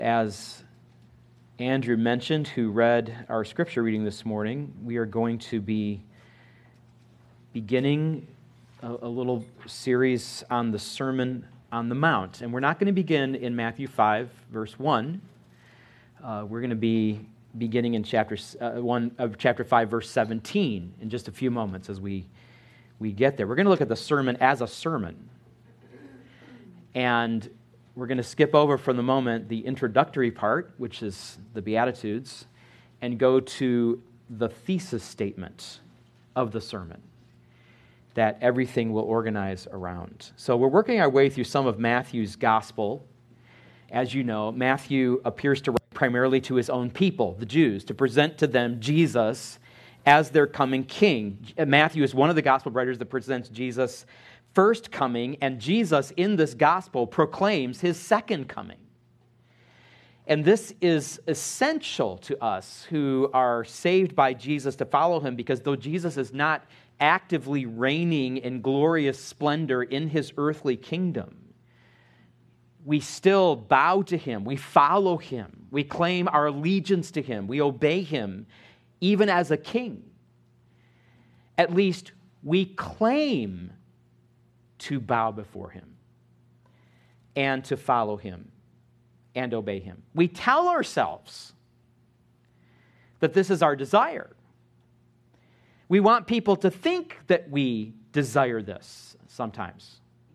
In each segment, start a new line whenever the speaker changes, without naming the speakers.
As Andrew mentioned, who read our scripture reading this morning, we are going to be beginning a little series on the Sermon on the Mount. And we're not going to begin in Matthew 5, verse 1. We're going to be beginning in chapter 5, verse 17 in just a few moments as we get there. We're going to look at the sermon as a sermon. And we're going to skip over for the moment the introductory part, which is the Beatitudes, and go to the thesis statement of the sermon that everything will organize around. So we're working our way through some of Matthew's gospel. As you know, Matthew appears to write primarily to his own people, the Jews, to present to them Jesus as their coming king. Matthew is one of the gospel writers that presents Jesus' first coming, and Jesus in this gospel proclaims his second coming. And this is essential to us who are saved by Jesus to follow him, because though Jesus is not actively reigning in glorious splendor in his earthly kingdom, we still bow to him, we follow him, we claim our allegiance to him, we obey him, even as a king. At least we claim to bow before him and to follow him and obey him. We tell ourselves that this is our desire. We want people to think that we desire this sometimes.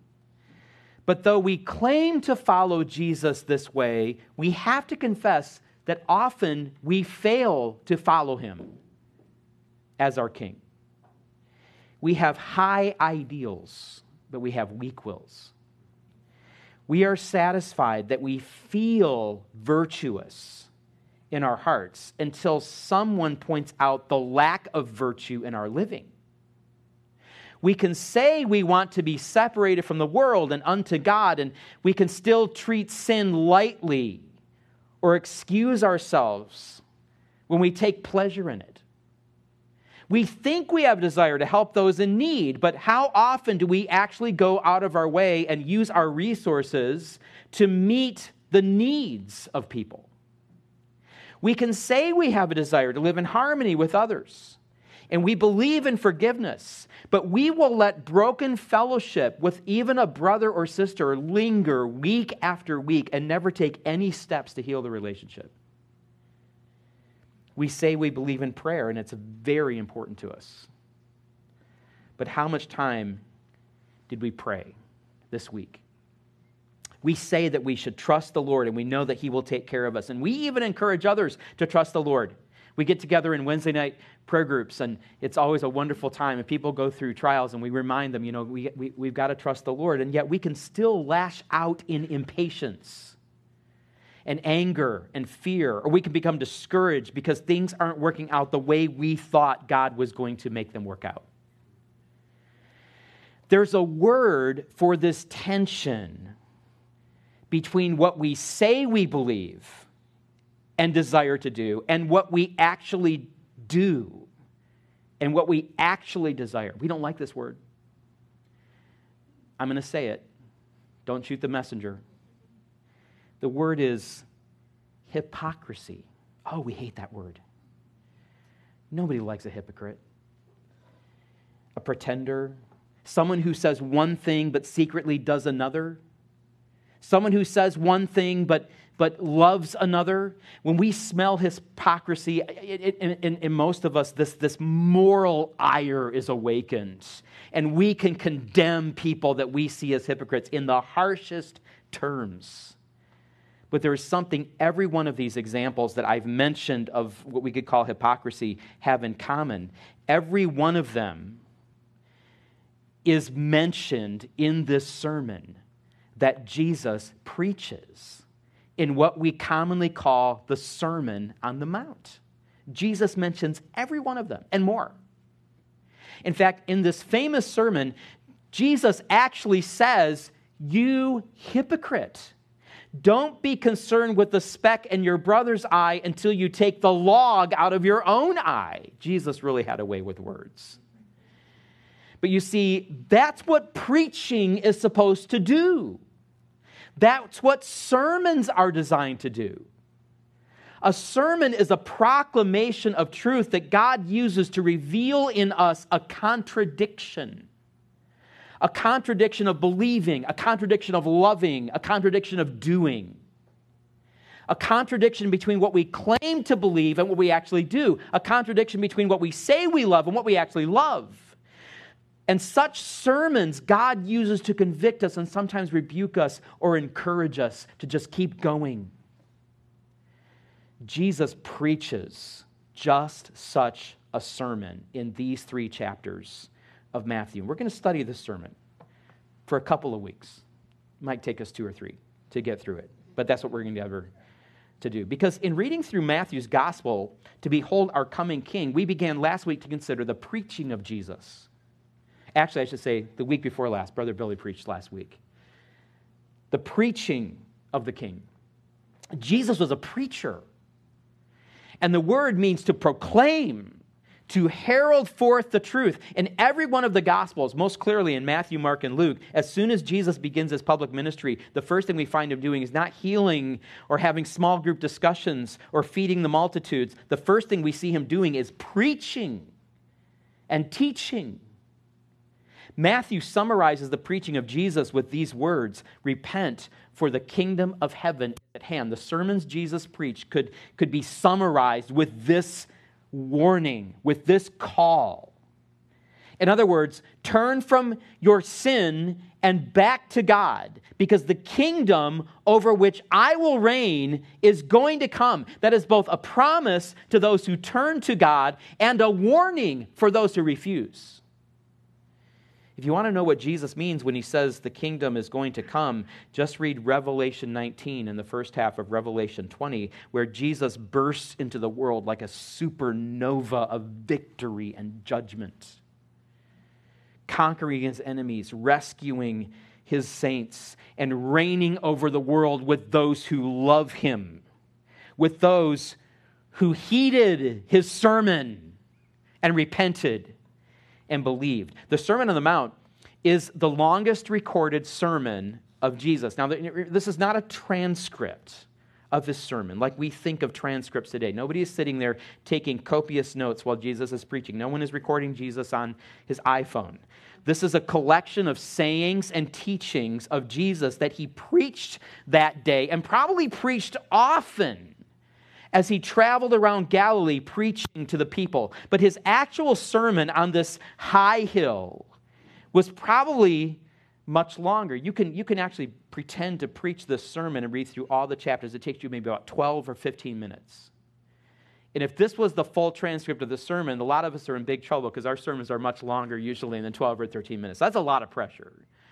But though we claim to follow Jesus this way, we have to confess that often we fail to follow him as our king. We have high ideals, but we have weak wills. We are satisfied that we feel virtuous in our hearts until someone points out the lack of virtue in our living. We can say we want to be separated from the world and unto God, and we can still treat sin lightly or excuse ourselves when we take pleasure in it. We think we have a desire to help those in need, but how often do we actually go out of our way and use our resources to meet the needs of people? We can say we have a desire to live in harmony with others, and we believe in forgiveness, but we will let broken fellowship with even a brother or sister linger week after week and never take any steps to heal the relationship. We say we believe in prayer, and it's very important to us. But how much time did we pray this week? We say that we should trust the Lord, and we know that he will take care of us. And we even encourage others to trust the Lord. We get together in Wednesday night prayer groups, and it's always a wonderful time. And people go through trials, and we remind them, we've got to trust the Lord. And yet we can still lash out in impatience and anger and fear, or we can become discouraged because things aren't working out the way we thought God was going to make them work out. There's a word for this tension between what we say we believe and desire to do and what we actually do and what we actually desire. We don't like this word. I'm going to say it. Don't shoot the messenger. The word is hypocrisy. Oh, we hate that word. Nobody likes a hypocrite. A pretender. Someone who says one thing but secretly does another. Someone who says one thing but loves another. When we smell hypocrisy, in most of us, this moral ire is awakened. And we can condemn people that we see as hypocrites in the harshest terms. But there is something every one of these examples that I've mentioned of what we could call hypocrisy have in common. Every one of them is mentioned in this sermon that Jesus preaches in what we commonly call the Sermon on the Mount. Jesus mentions every one of them and more. In fact, in this famous sermon, Jesus actually says, "You hypocrite, don't be concerned with the speck in your brother's eye until you take the log out of your own eye." Jesus really had a way with words. But you see, that's what preaching is supposed to do. That's what sermons are designed to do. A sermon is a proclamation of truth that God uses to reveal in us a contradiction. A contradiction of believing, a contradiction of loving, a contradiction of doing. A contradiction between what we claim to believe and what we actually do. A contradiction between what we say we love and what we actually love. And such sermons God uses to convict us and sometimes rebuke us or encourage us to just keep going. Jesus preaches just such a sermon in these 3 chapters of Matthew. We're going to study this sermon for a couple of weeks. It might take us 2 or 3 to get through it, but that's what we're going to endeavor to do. Because in reading through Matthew's gospel, to behold our coming King, we began last week to consider the preaching of Jesus. Actually, I should say the week before last. Brother Billy preached last week. The preaching of the King. Jesus was a preacher. And the word means to proclaim, to herald forth the truth. In every one of the Gospels, most clearly in Matthew, Mark, and Luke, as soon as Jesus begins his public ministry, the first thing we find him doing is not healing or having small group discussions or feeding the multitudes. The first thing we see him doing is preaching and teaching. Matthew summarizes the preaching of Jesus with these words: repent, for the kingdom of heaven is at hand. The sermons Jesus preached could be summarized with this warning, with this call. In other words, turn from your sin and back to God, because the kingdom over which I will reign is going to come. That is both a promise to those who turn to God and a warning for those who refuse. If you want to know what Jesus means when he says the kingdom is going to come, just read Revelation 19 and the first half of Revelation 20, where Jesus bursts into the world like a supernova of victory and judgment, conquering his enemies, rescuing his saints, and reigning over the world with those who love him, with those who heeded his sermon and repented and believed. The Sermon on the Mount is the longest recorded sermon of Jesus. Now, this is not a transcript of his sermon like we think of transcripts today. Nobody is sitting there taking copious notes while Jesus is preaching. No one is recording Jesus on his iPhone. This is a collection of sayings and teachings of Jesus that he preached that day, and probably preached often as he traveled around Galilee preaching to the people. But his actual sermon on this high hill was probably much longer. You can actually pretend to preach this sermon and read through all the chapters. It takes you maybe about 12 or 15 minutes. And if this was the full transcript of the sermon, a lot of us are in big trouble because our sermons are much longer usually than 12 or 13 minutes. That's a lot of pressure.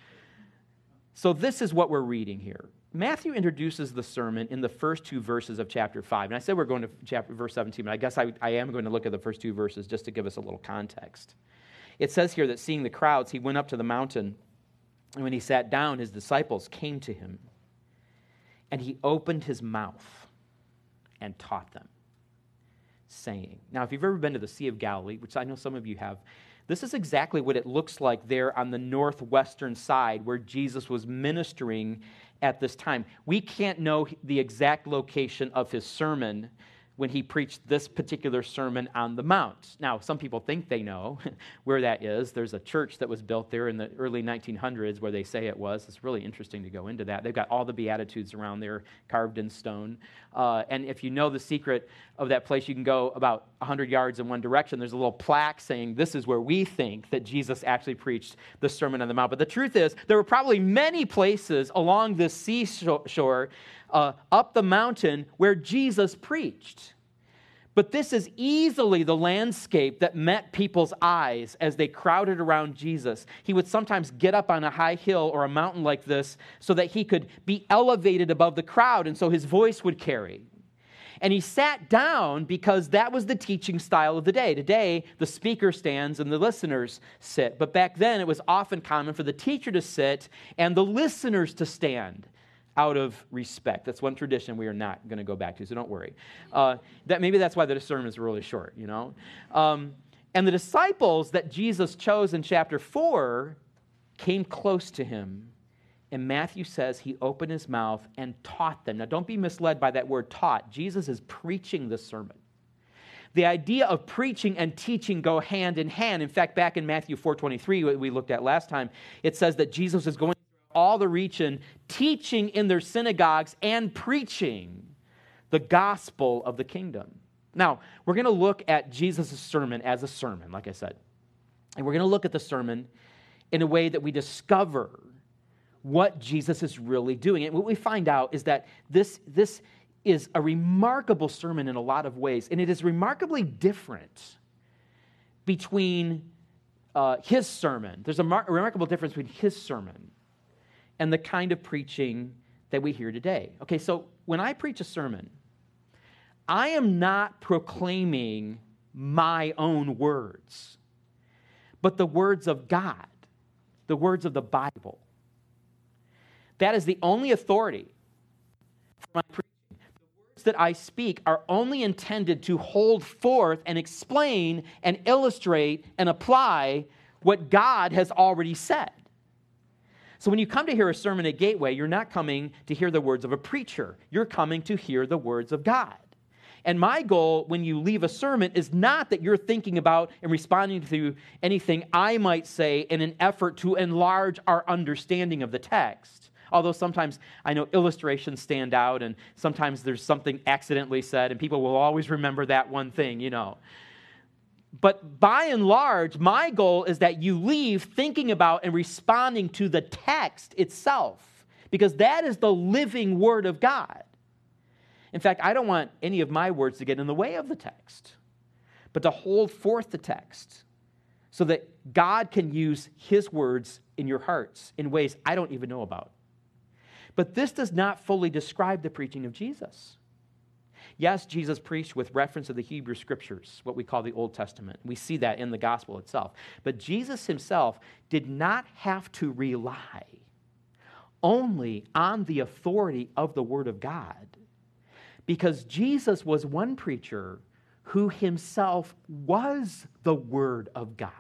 So this is what we're reading here. Matthew introduces the sermon in the first 2 verses of chapter 5. And I said we're going to verse 17, but I guess I am going to look at the first 2 verses just to give us a little context. It says here that seeing the crowds, he went up to the mountain, and when he sat down, his disciples came to him, and he opened his mouth and taught them, saying. Now, if you've ever been to the Sea of Galilee, which I know some of you have, this is exactly what it looks like there on the northwestern side where Jesus was ministering at this time. We can't know the exact location of his sermon when he preached this particular Sermon on the Mount. Now, some people think they know where that is. There's a church that was built there in the early 1900s where they say it was. It's really interesting to go into that. They've got all the Beatitudes around there carved in stone. And if you know the secret of that place, you can go about 100 yards in one direction. There's a little plaque saying, this is where we think that Jesus actually preached the Sermon on the Mount. But the truth is, there were probably many places along this seashore up the mountain where Jesus preached. But this is easily the landscape that met people's eyes as they crowded around Jesus. He would sometimes get up on a high hill or a mountain like this so that he could be elevated above the crowd, and so his voice would carry. And he sat down because that was the teaching style of the day. Today, the speaker stands and the listeners sit. But back then, it was often common for the teacher to sit and the listeners to stand out of respect. That's one tradition we are not going to go back to, so don't worry. Maybe that's why the sermon is really short, you know. And the disciples that Jesus chose in chapter 4 came close to him And Matthew says he opened his mouth and taught them. Now, don't be misled by that word taught. Jesus is preaching the sermon. The idea of preaching and teaching go hand in hand. In fact, back in Matthew 4:23, what we looked at last time, it says that Jesus is going through all the region, teaching in their synagogues and preaching the gospel of the kingdom. Now, we're going to look at Jesus' sermon as a sermon, like I said. And we're going to look at the sermon in a way that we discover what Jesus is really doing. And what we find out is that this is a remarkable sermon in a lot of ways, and it is remarkably different between his sermon. There's a remarkable difference between his sermon and the kind of preaching that we hear today. Okay, so when I preach a sermon, I am not proclaiming my own words, but the words of God, the words of the Bible. That is the only authority for my preaching. The words that I speak are only intended to hold forth and explain and illustrate and apply what God has already said. So when you come to hear a sermon at Gateway, you're not coming to hear the words of a preacher. You're coming to hear the words of God. And my goal when you leave a sermon is not that you're thinking about and responding to anything I might say in an effort to enlarge our understanding of the text. Although sometimes I know illustrations stand out and sometimes there's something accidentally said and people will always remember that one thing, you know. But by and large, my goal is that you leave thinking about and responding to the text itself, because that is the living Word of God. In fact, I don't want any of my words to get in the way of the text, but to hold forth the text so that God can use His words in your hearts in ways I don't even know about. But this does not fully describe the preaching of Jesus. Yes, Jesus preached with reference to the Hebrew Scriptures, what we call the Old Testament. We see that in the gospel itself. But Jesus himself did not have to rely only on the authority of the Word of God, because Jesus was one preacher who himself was the Word of God.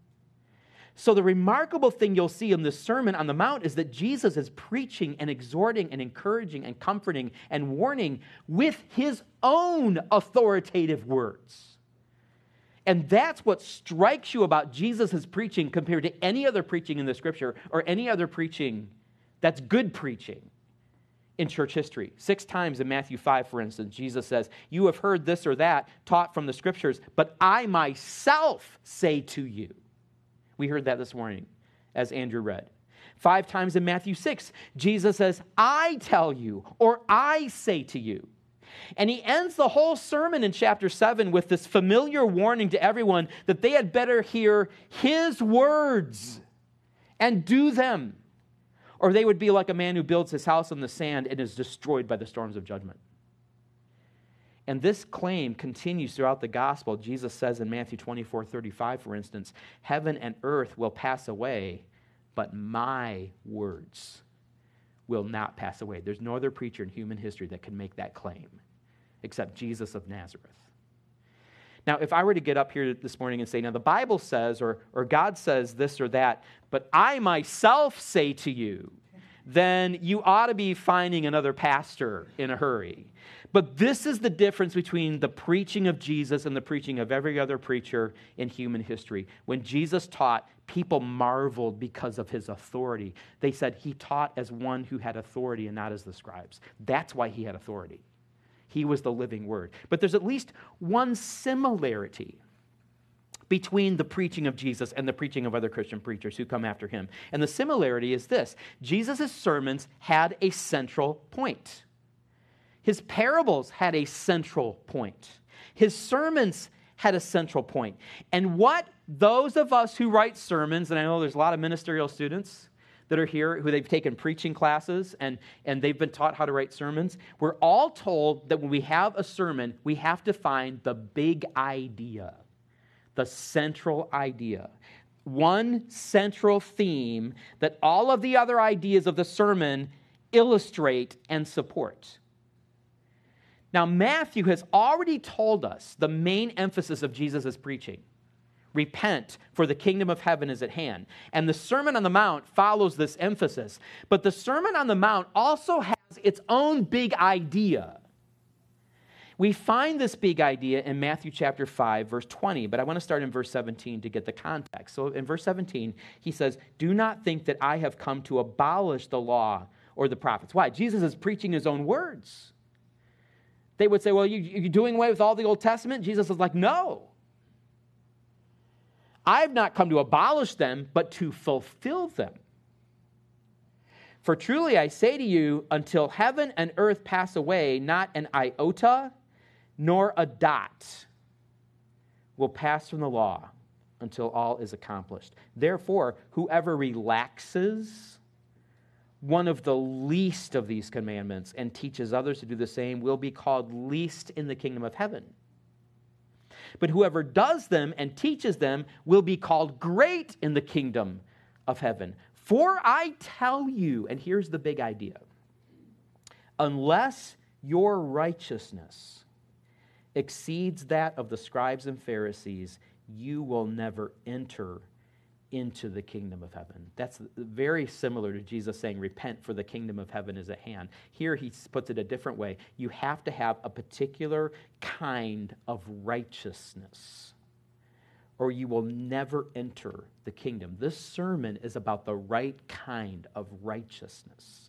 So the remarkable thing you'll see in this Sermon on the Mount is that Jesus is preaching and exhorting and encouraging and comforting and warning with his own authoritative words. And that's what strikes you about Jesus' preaching compared to any other preaching in the Scripture or any other preaching that's good preaching in church history. 6 times in Matthew 5, for instance, Jesus says, "You have heard this or that taught from the Scriptures, but I myself say to you." We heard that this morning as Andrew read. 5 times in Matthew 6, Jesus says, "I tell you," or "I say to you." And he ends the whole sermon in chapter 7 with this familiar warning to everyone that they had better hear his words and do them, or they would be like a man who builds his house on the sand and is destroyed by the storms of judgment. And this claim continues throughout the gospel. Jesus says in Matthew 24:35, for instance, "Heaven and earth will pass away, but my words will not pass away." There's no other preacher in human history that can make that claim except Jesus of Nazareth. Now, if I were to get up here this morning and say, now the Bible says, or God says this or that, but I myself say to you, then you ought to be finding another pastor in a hurry. But this is the difference between the preaching of Jesus and the preaching of every other preacher in human history. When Jesus taught, people marveled because of his authority. They said he taught as one who had authority and not as the scribes. That's why he had authority. He was the living word. But there's at least one similarity between the preaching of Jesus and the preaching of other Christian preachers who come after him. And the similarity is this: Jesus' sermons had a central point. His parables had a central point. His sermons had a central point. And what those of us who write sermons, and I know there's a lot of ministerial students that are here who they've taken preaching classes and they've been taught how to write sermons, we're all told that when we have a sermon, we have to find the big idea, the central idea, one central theme that all of the other ideas of the sermon illustrate and support. Now, Matthew has already told us the main emphasis of Jesus' preaching. Repent, for the kingdom of heaven is at hand. And the Sermon on the Mount follows this emphasis. But the Sermon on the Mount also has its own big idea. We find this big idea in Matthew chapter 5, verse 20, but I want to start in verse 17 to get the context. So in verse 17, he says, "Do not think that I have come to abolish the law or the prophets." Why? Jesus is preaching his own words. They would say, well, you're doing away with all the Old Testament? Jesus is like, no. I've not come to abolish them, but to fulfill them. For truly I say to you, until heaven and earth pass away, not an iota nor a dot will pass from the law until all is accomplished. Therefore, whoever relaxes one of the least of these commandments and teaches others to do the same will be called least in the kingdom of heaven. But whoever does them and teaches them will be called great in the kingdom of heaven. For I tell you, and here's the big idea, unless your righteousness exceeds that of the scribes and Pharisees, you will never enter into the kingdom of heaven. That's very similar to Jesus saying, repent, for the kingdom of heaven is at hand. Here he puts it a different way. You have to have a particular kind of righteousness, or you will never enter the kingdom. This sermon is about the right kind of righteousness.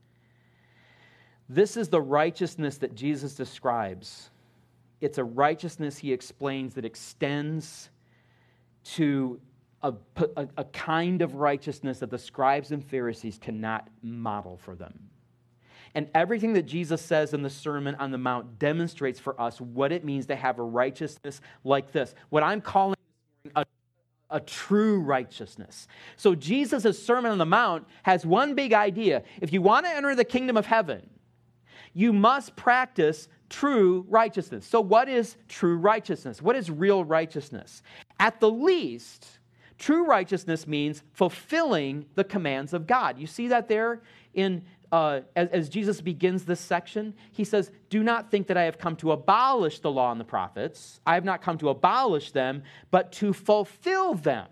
This is the righteousness that Jesus describes. It's a righteousness, he explains, that extends to a kind of righteousness that the scribes and Pharisees cannot model for them. And everything that Jesus says in the Sermon on the Mount demonstrates for us what it means to have a righteousness like this. What I'm calling a true righteousness. So Jesus' Sermon on the Mount has one big idea. If you want to enter the kingdom of heaven, you must practice true righteousness. So what is true righteousness? What is real righteousness? At the least, true righteousness means fulfilling the commands of God. You see that there in as Jesus begins this section? He says, do not think that I have come to abolish the law and the prophets. I have not come to abolish them, but to fulfill them.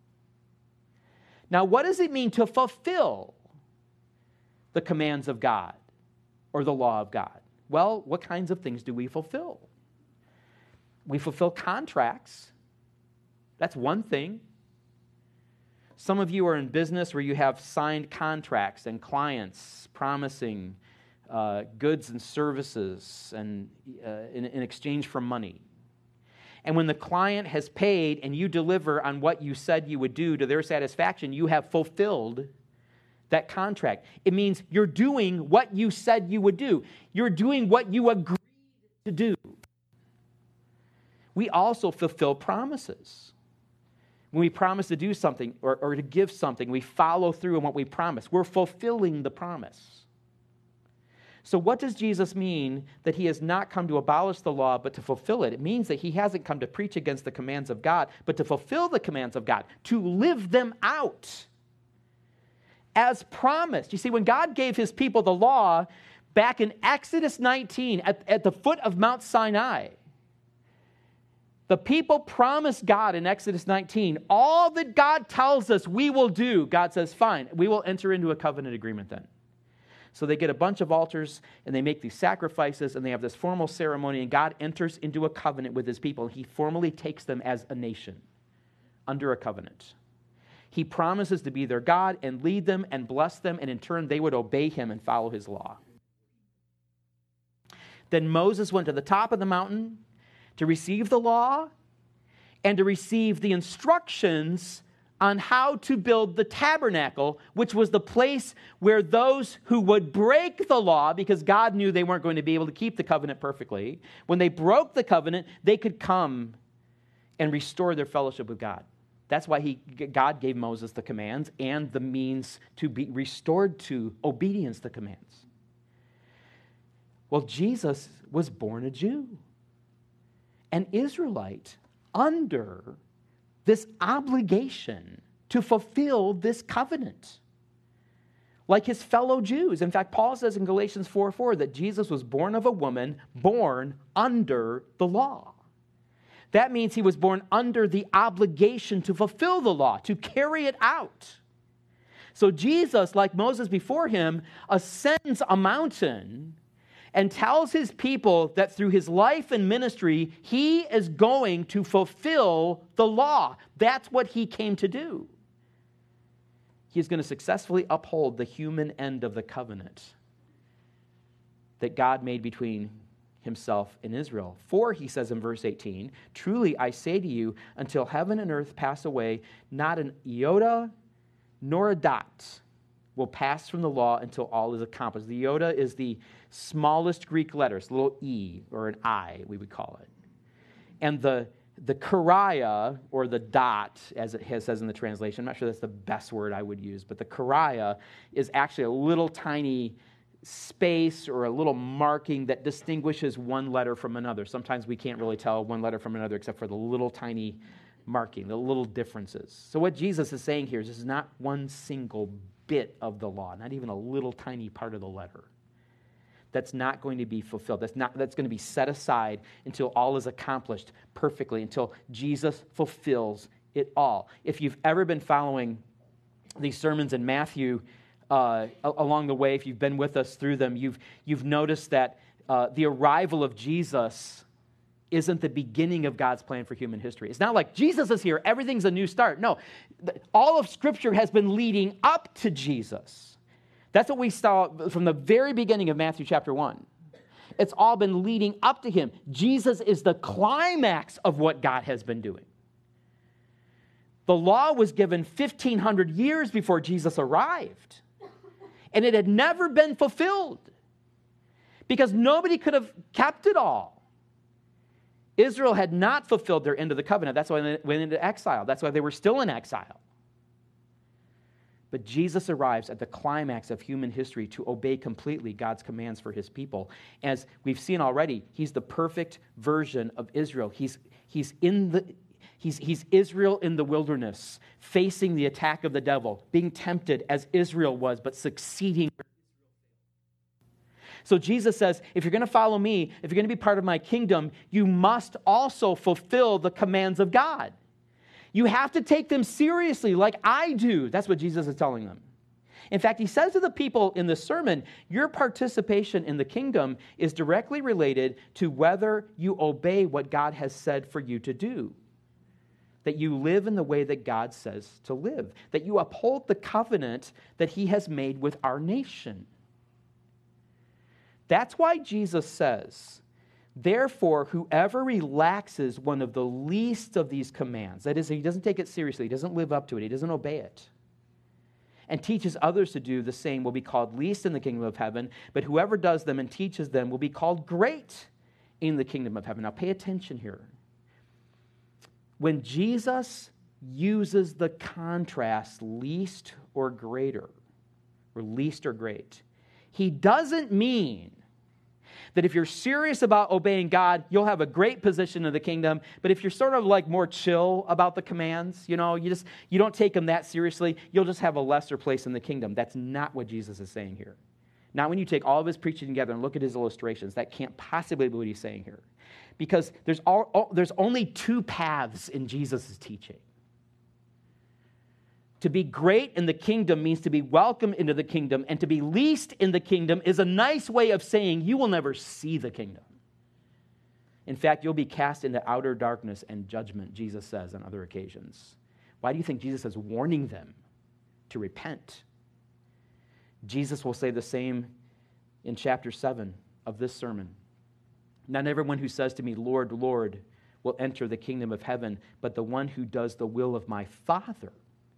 Now, what does it mean to fulfill the commands of God or the law of God? Well, what kinds of things do we fulfill? We fulfill contracts. That's one thing. Some of you are in business where you have signed contracts and clients promising goods and services and in exchange for money. And when the client has paid and you deliver on what you said you would do to their satisfaction, you have fulfilled that contract. It means you're doing what you said you would do. You're doing what you agreed to do. We also fulfill promises. When we promise to do something or to give something, we follow through on what we promise. We're fulfilling the promise. So what does Jesus mean that he has not come to abolish the law but to fulfill it? It means that he hasn't come to preach against the commands of God, but to fulfill the commands of God, to live them out as promised. You see, when God gave his people the law back in Exodus 19 at the foot of Mount Sinai, the people promised God in Exodus 19, all that God tells us we will do. God says, fine, we will enter into a covenant agreement then. So they get a bunch of altars and they make these sacrifices and they have this formal ceremony, and God enters into a covenant with his people. He formally takes them as a nation under a covenant. He promises to be their God and lead them and bless them, and in turn they would obey him and follow his law. Then Moses went to the top of the mountain to receive the law and to receive the instructions on how to build the tabernacle, which was the place where those who would break the law, because God knew they weren't going to be able to keep the covenant perfectly, when they broke the covenant, they could come and restore their fellowship with God. That's why God gave Moses the commands and the means to be restored to obedience to the commands. Well, Jesus was born a Jew, an Israelite, under this obligation to fulfill this covenant, like his fellow Jews. In fact, Paul says in Galatians 4:4 that Jesus was born of a woman, born under the law. That means he was born under the obligation to fulfill the law, to carry it out. So Jesus, like Moses before him, ascends a mountain and tells his people that through his life and ministry, he is going to fulfill the law. That's what he came to do. He is going to successfully uphold the human end of the covenant that God made between himself and Israel. For, he says in verse 18, truly I say to you, until heaven and earth pass away, not an iota nor a dot will pass from the law until all is accomplished. The iota is the smallest Greek letters, little e or an I, we would call it. And the chariah, or the dot, as it says in the translation, I'm not sure that's the best word I would use, but the chariah is actually a little tiny space or a little marking that distinguishes one letter from another. Sometimes we can't really tell one letter from another except for the little tiny marking, the little differences. So what Jesus is saying here is this is not one single bit of the law, not even a little tiny part of the letter. That's not going to be fulfilled. That's going to be set aside until all is accomplished perfectly, until Jesus fulfills it all. If you've ever been following these sermons in Matthew along the way, if you've been with us through them, you've noticed that the arrival of Jesus isn't the beginning of God's plan for human history. It's not like Jesus is here, everything's a new start. No, all of Scripture has been leading up to Jesus. That's what we saw from the very beginning of Matthew chapter 1. It's all been leading up to him. Jesus is the climax of what God has been doing. The law was given 1,500 years before Jesus arrived, and it had never been fulfilled because nobody could have kept it all. Israel had not fulfilled their end of the covenant. That's why they went into exile. That's why they were still in exile. But Jesus arrives at the climax of human history to obey completely God's commands for his people. As we've seen already, he's the perfect version of Israel. He's Israel in the wilderness, facing the attack of the devil, being tempted as Israel was, but succeeding. So Jesus says, if you're going to follow me, if you're going to be part of my kingdom, you must also fulfill the commands of God. You have to take them seriously like I do. That's what Jesus is telling them. In fact, he says to the people in the sermon, your participation in the kingdom is directly related to whether you obey what God has said for you to do. That you live in the way that God says to live. That you uphold the covenant that he has made with our nation. That's why Jesus says, therefore, whoever relaxes one of the least of these commands, that is, he doesn't take it seriously, he doesn't live up to it, he doesn't obey it, and teaches others to do the same will be called least in the kingdom of heaven, but whoever does them and teaches them will be called great in the kingdom of heaven. Now pay attention here. When Jesus uses the contrast least or greater, or least or great, he doesn't mean that if you're serious about obeying God, you'll have a great position in the kingdom. But if you're sort of like more chill about the commands, you don't take them that seriously, you'll just have a lesser place in the kingdom. That's not what Jesus is saying here. Not when you take all of his preaching together and look at his illustrations. That can't possibly be what he's saying here. Because there's only two paths in Jesus' teaching. To be great in the kingdom means to be welcome into the kingdom, and to be least in the kingdom is a nice way of saying you will never see the kingdom. In fact, you'll be cast into outer darkness and judgment, Jesus says on other occasions. Why do you think Jesus is warning them to repent? Jesus will say the same in chapter 7 of this sermon. Not everyone who says to me, Lord, Lord, will enter the kingdom of heaven, but the one who does the will of my Father.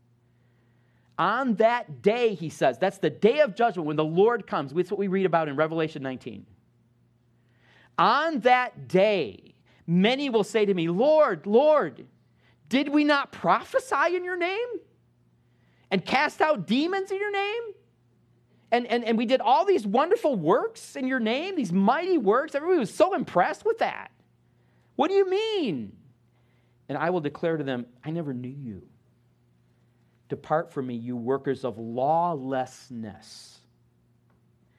On that day, he says, that's the day of judgment when the Lord comes. That's what we read about in Revelation 19. On that day, many will say to me, Lord, Lord, did we not prophesy in your name? And cast out demons in your name? And we did all these wonderful works in your name, these mighty works. Everybody was so impressed with that. What do you mean? And I will declare to them, I never knew you. Depart from me, you workers of lawlessness.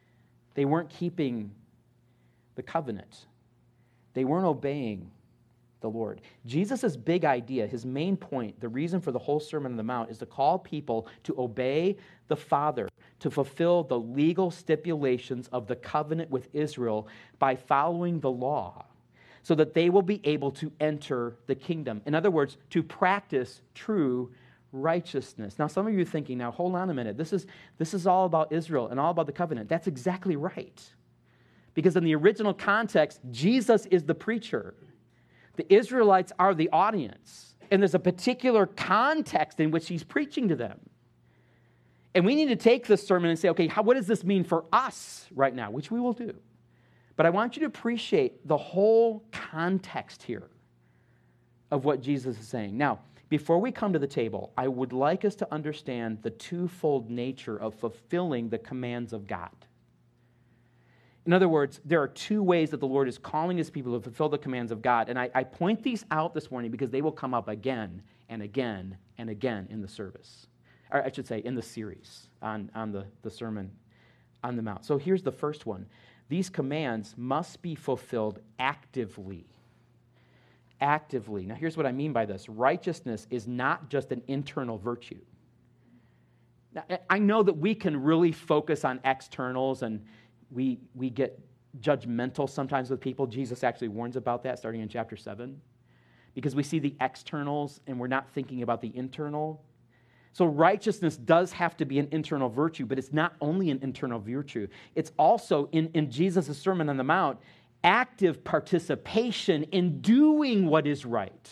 They weren't keeping the covenant. They weren't obeying the Lord. Jesus' big idea, his main point, the reason for the whole Sermon on the Mount is to call people to obey the Father, to fulfill the legal stipulations of the covenant with Israel by following the law, so that they will be able to enter the kingdom. In other words, to practice true righteousness. Now, some of you are thinking, now, hold on a minute. This is all about Israel and all about the covenant. That's exactly right. Because in the original context, Jesus is the preacher. The Israelites are the audience. And there's a particular context in which he's preaching to them. And we need to take this sermon and say, okay, what does this mean for us right now? Which we will do. But I want you to appreciate the whole context here of what Jesus is saying. Now, before we come to the table, I would like us to understand the twofold nature of fulfilling the commands of God. In other words, there are two ways that the Lord is calling his people to fulfill the commands of God. And I point these out this morning because they will come up again and again and again in the service. Or I should say, in the series on the Sermon on the Mount. So here's the first one. These commands must be fulfilled actively. Actively. Now, here's what I mean by this. Righteousness is not just an internal virtue. Now, I know that we can really focus on externals, and we get judgmental sometimes with people. Jesus actually warns about that starting in chapter 7, because we see the externals and we're not thinking about the internal. So righteousness does have to be an internal virtue, but it's not only an internal virtue. It's also, in Jesus' Sermon on the Mount, active participation in doing what is right.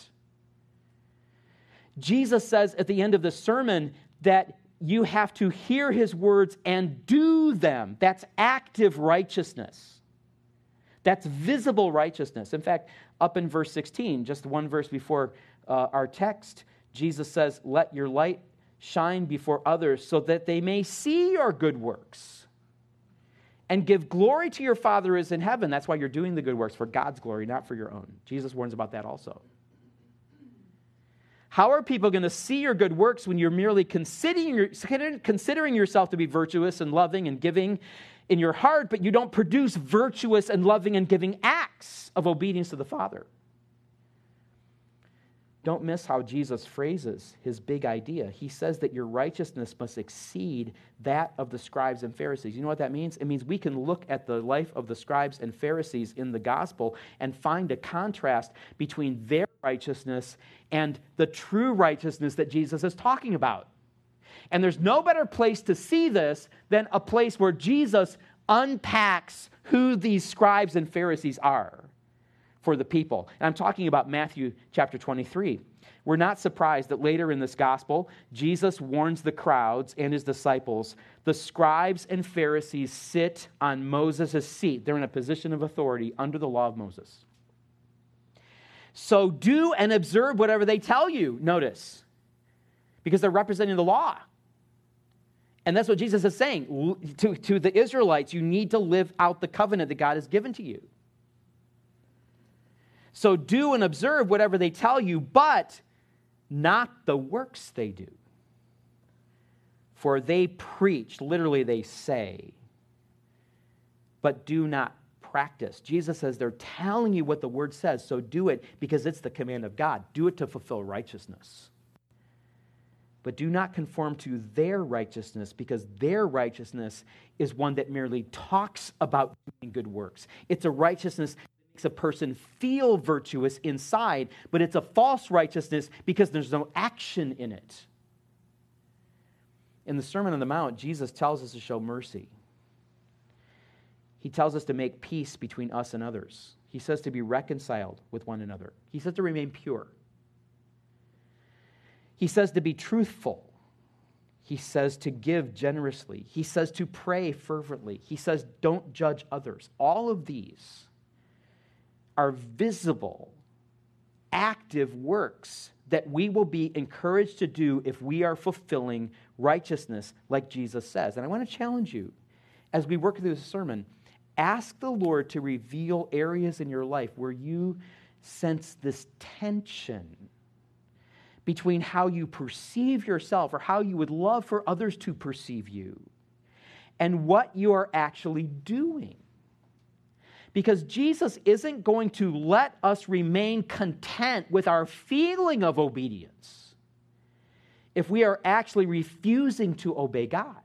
Jesus says at the end of the sermon that you have to hear his words and do them. That's active righteousness. That's visible righteousness. In fact, up in verse 16, just one verse before our text, Jesus says, "Let your light shine before others so that they may see your good works and give glory to your Father who is in heaven." That's why you're doing the good works, for God's glory, not for your own. Jesus warns about that also. How are people going to see your good works when you're merely considering yourself to be virtuous and loving and giving in your heart, but you don't produce virtuous and loving and giving acts of obedience to the Father? Don't miss how Jesus phrases his big idea. He says that your righteousness must exceed that of the scribes and Pharisees. You know what that means? It means we can look at the life of the scribes and Pharisees in the gospel and find a contrast between their righteousness and the true righteousness that Jesus is talking about. And there's no better place to see this than a place where Jesus unpacks who these scribes and Pharisees are for the people. And I'm talking about Matthew chapter 23. We're not surprised that later in this gospel, Jesus warns the crowds and his disciples, the scribes and Pharisees sit on Moses' seat. They're in a position of authority under the law of Moses. So do and observe whatever they tell you, notice, because they're representing the law. And that's what Jesus is saying. To the Israelites, you need to live out the covenant that God has given to you. So do and observe whatever they tell you, but not the works they do. For they preach, literally they say, but do not practice. Jesus says they're telling you what the word says, so do it because it's the command of God. Do it to fulfill righteousness. But do not conform to their righteousness, because their righteousness is one that merely talks about doing good works. It's a righteousness makes a person feel virtuous inside, but it's a false righteousness because there's no action in it. In the Sermon on the Mount, Jesus tells us to show mercy. He tells us to make peace between us and others. He says to be reconciled with one another. He says to remain pure. He says to be truthful. He says to give generously. He says to pray fervently. He says don't judge others. All of these are visible, active works that we will be encouraged to do if we are fulfilling righteousness like Jesus says. And I want to challenge you, as we work through this sermon, ask the Lord to reveal areas in your life where you sense this tension between how you perceive yourself or how you would love for others to perceive you and what you are actually doing. Because Jesus isn't going to let us remain content with our feeling of obedience if we are actually refusing to obey God.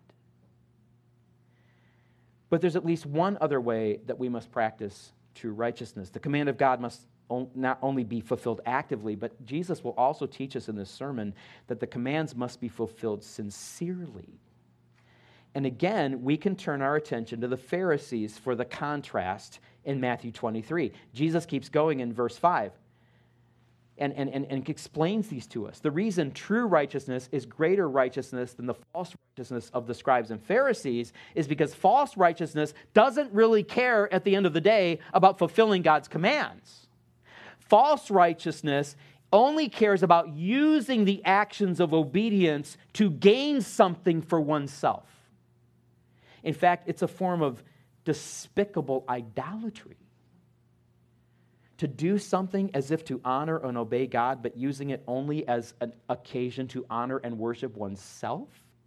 But there's at least one other way that we must practice true righteousness. The command of God must not only be fulfilled actively, but Jesus will also teach us in this sermon that the commands must be fulfilled sincerely. And again, we can turn our attention to the Pharisees for the contrast in Matthew 23. Jesus keeps going in verse 5 and explains these to us. The reason true righteousness is greater righteousness than the false righteousness of the scribes and Pharisees is because false righteousness doesn't really care at the end of the day about fulfilling God's commands. False righteousness only cares about using the actions of obedience to gain something for oneself. In fact, it's a form of despicable idolatry. To do something as if to honor and obey God, but using it only as an occasion to honor and worship oneself.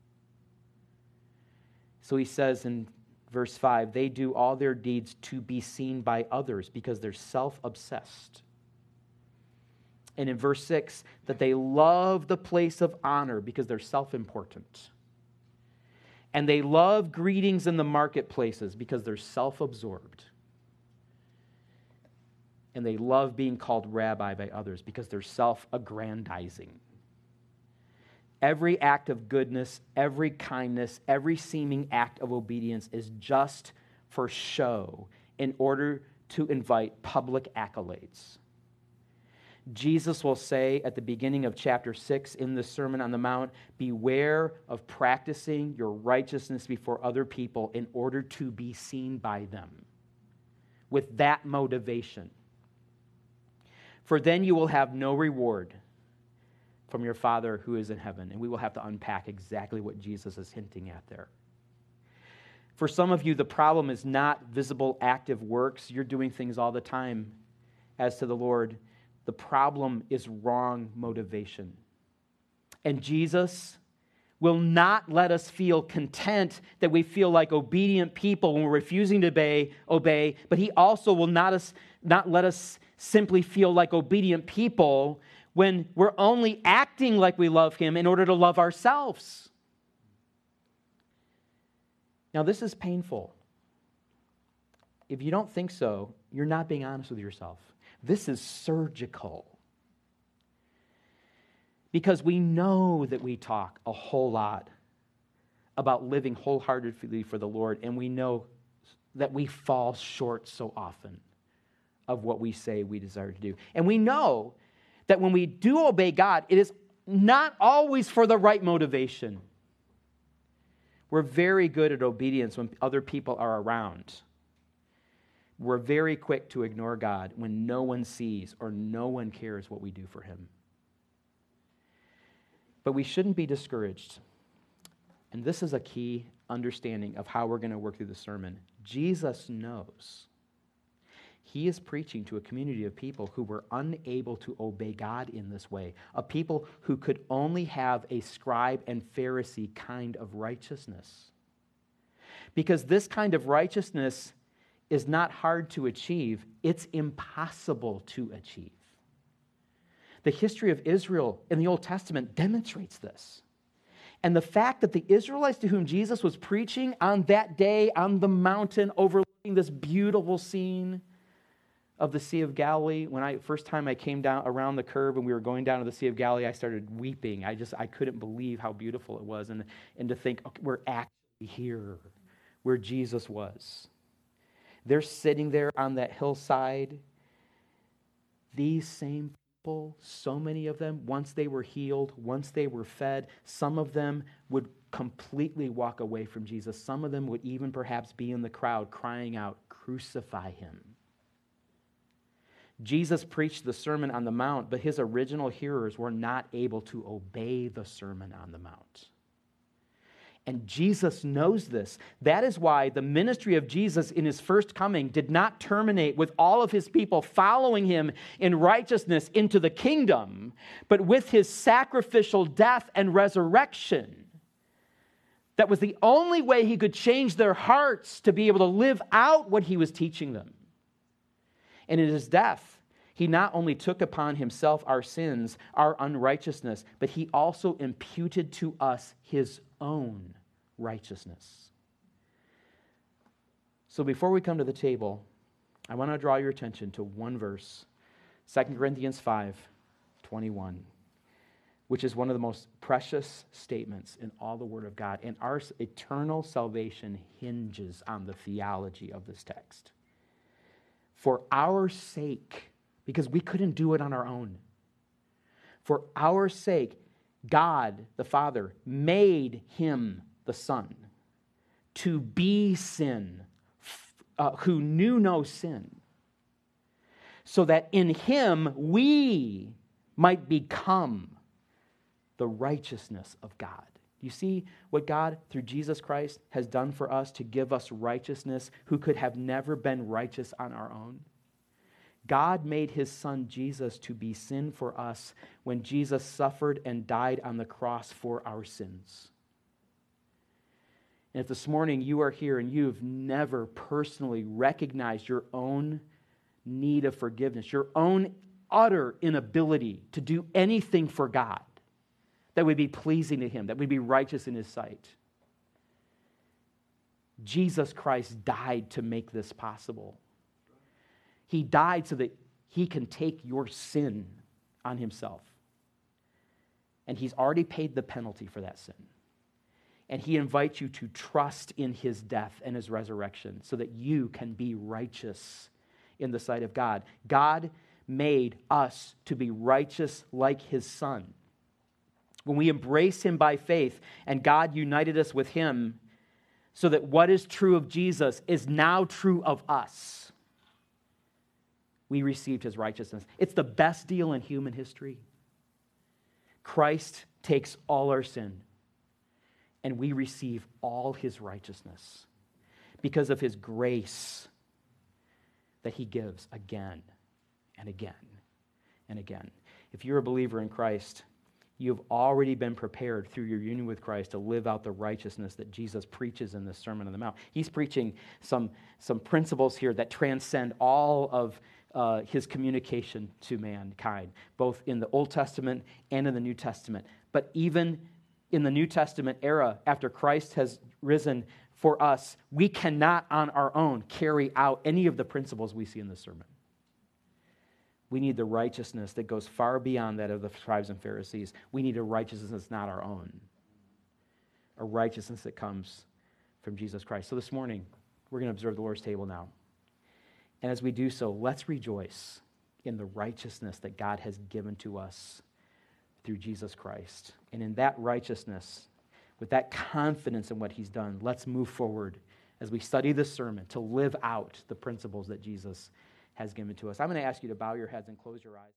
So he says in verse 5, they do all their deeds to be seen by others because they're self-obsessed. And in verse 6, that they love the place of honor because they're self-important. And they love greetings in the marketplaces because they're self-absorbed. And they love being called rabbi by others because they're self-aggrandizing. Every act of goodness, every kindness, every seeming act of obedience is just for show in order to invite public accolades. Jesus will say at the beginning of chapter 6 in the Sermon on the Mount, beware of practicing your righteousness before other people in order to be seen by them. With that motivation. For then you will have no reward from your Father who is in heaven. And we will have to unpack exactly what Jesus is hinting at there. For some of you, the problem is not visible active works. You're doing things all the time as to the Lord. The problem is wrong motivation. And Jesus will not let us feel content that we feel like obedient people when we're refusing to obey, but he also will not let us simply feel like obedient people when we're only acting like we love him in order to love ourselves. Now, this is painful. If you don't think so, you're not being honest with yourself. This is surgical. Because we know that we talk a whole lot about living wholeheartedly for the Lord, and we know that we fall short so often of what we say we desire to do. And we know that when we do obey God, it is not always for the right motivation. We're very good at obedience when other people are around. We're very quick to ignore God when no one sees or no one cares what we do for him. But we shouldn't be discouraged. And this is a key understanding of how we're going to work through the sermon. Jesus knows. He is preaching to a community of people who were unable to obey God in this way, a people who could only have a scribe and Pharisee kind of righteousness. Because this kind of righteousness is not hard to achieve, it's impossible to achieve. The history of Israel in the Old Testament demonstrates this. And the fact that the Israelites to whom Jesus was preaching on that day on the mountain overlooking this beautiful scene of the Sea of Galilee, first time I came down around the curve and we were going down to the Sea of Galilee, I started weeping. I couldn't believe how beautiful it was. And to think, okay, we're actually here where Jesus was. They're sitting there on that hillside. These same people, so many of them, once they were healed, once they were fed, some of them would completely walk away from Jesus. Some of them would even perhaps be in the crowd crying out, "Crucify him." Jesus preached the Sermon on the Mount, but his original hearers were not able to obey the Sermon on the Mount. And Jesus knows this. That is why the ministry of Jesus in his first coming did not terminate with all of his people following him in righteousness into the kingdom, but with his sacrificial death and resurrection. That was the only way he could change their hearts to be able to live out what he was teaching them. And in his death, he not only took upon himself our sins, our unrighteousness, but he also imputed to us his own righteousness. So before we come to the table, I want to draw your attention to one verse, 2 Corinthians 5:21, which is one of the most precious statements in all the Word of God. And our eternal salvation hinges on the theology of this text. For our sake, because we couldn't do it on our own, for our sake, God, the Father, made him, the Son, to be sin, who knew no sin, so that in him we might become the righteousness of God. You see what God, through Jesus Christ, has done for us to give us righteousness who could have never been righteous on our own? God made his Son Jesus to be sin for us when Jesus suffered and died on the cross for our sins. And if this morning you are here and you've never personally recognized your own need of forgiveness, your own utter inability to do anything for God that would be pleasing to him, that would be righteous in his sight, Jesus Christ died to make this possible. He died so that he can take your sin on himself. And he's already paid the penalty for that sin. And he invites you to trust in his death and his resurrection so that you can be righteous in the sight of God. God made us to be righteous like his Son. When we embrace him by faith and God united us with him so that what is true of Jesus is now true of us, we received his righteousness. It's the best deal in human history. Christ takes all our sin, and we receive all his righteousness because of his grace that he gives again and again and again. If you're a believer in Christ, you've already been prepared through your union with Christ to live out the righteousness that Jesus preaches in the Sermon on the Mount. He's preaching some principles here that transcend all of his communication to mankind, both in the Old Testament and in the New Testament. But even in the New Testament era, after Christ has risen for us, we cannot on our own carry out any of the principles we see in this sermon. We need the righteousness that goes far beyond that of the scribes and Pharisees. We need a righteousness that's not our own, a righteousness that comes from Jesus Christ. So this morning, we're going to observe the Lord's table now. And as we do so, let's rejoice in the righteousness that God has given to us through Jesus Christ. And in that righteousness, with that confidence in what he's done, let's move forward as we study this sermon to live out the principles that Jesus has given to us. I'm going to ask you to bow your heads and close your eyes.